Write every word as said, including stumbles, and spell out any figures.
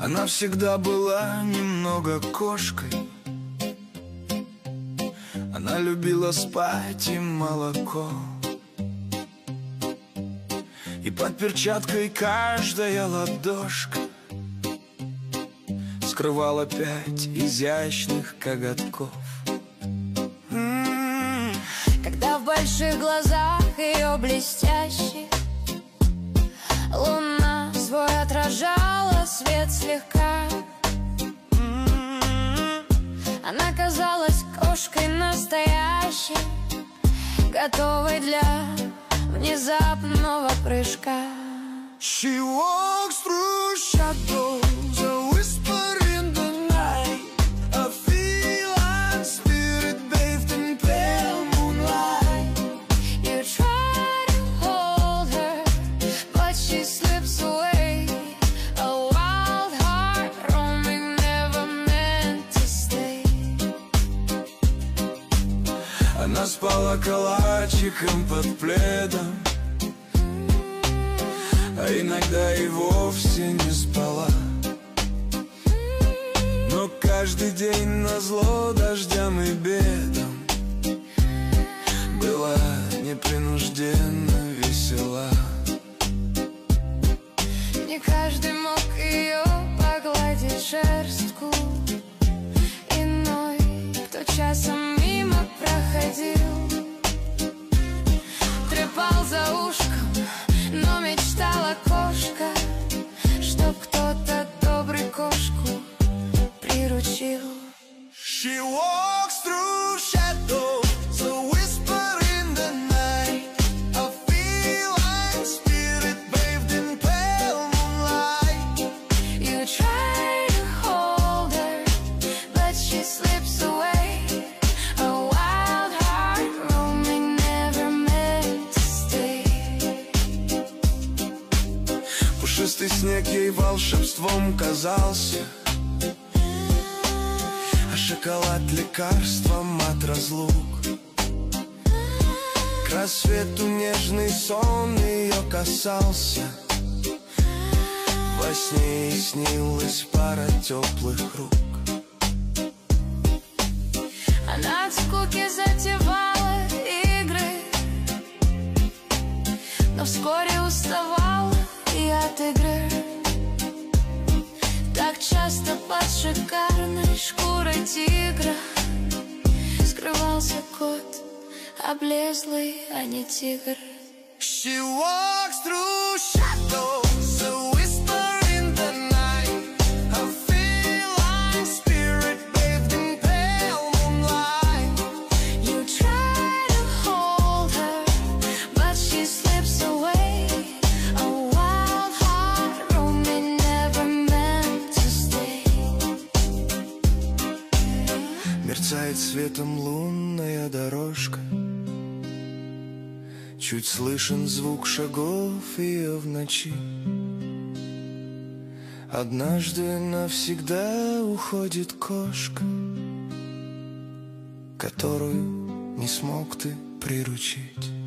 Она всегда была немного кошкой. Она любила спать и молоко. И под перчаткой каждая ладошка скрывала пять изящных коготков. М-м-м. Когда в больших глазах ее блестящих луна свой отражала свет слегка, м-м-м. Она казалась кошкой настоящей, готовой для внезапного прыжка. She walks through shadows, a whisper in the night, a feline spirit bathed in pale moonlight. You try to hold her, but she slips away. A wild heart roaming, never meant to stay. Она спала калачиком под пледом, а иногда и вовсе не спала. Но каждый день назло дождям и бедам была непринужденно весела. Не каждый мог ее погладить шерстку. Иной, кто часом мимо проходил, трепал за ушком, но мечтала кошка, чтоб кто-то добрый кошку приручил. She walks through shadows, a whisper in the night, a feline spirit bathed in pale moonlight. You try to hold her, but she slips away. A wild heart roaming, never meant to stay. Пушистый снег ей волшебством казался, а шоколад лекарством от разлук. К рассвету нежный сон ее касался, во сне ей снилась пара теплых рук. Она от скуки затевала игры, но вскоре уставала и от игры. Так часто под шикарной шкурой тигра скрывался кот, облезлый, а не тигр. She walks through shadows, a whisper in the night, a feline spirit bathed in pale moonlight. You try to hold her, but she slips away. A wild heart roaming, never meant to stay. Мерцает светом лунная дорожка, чуть слышен звук шагов ее в ночи. Однажды навсегда уходит кошка, которую не смог ты приручить.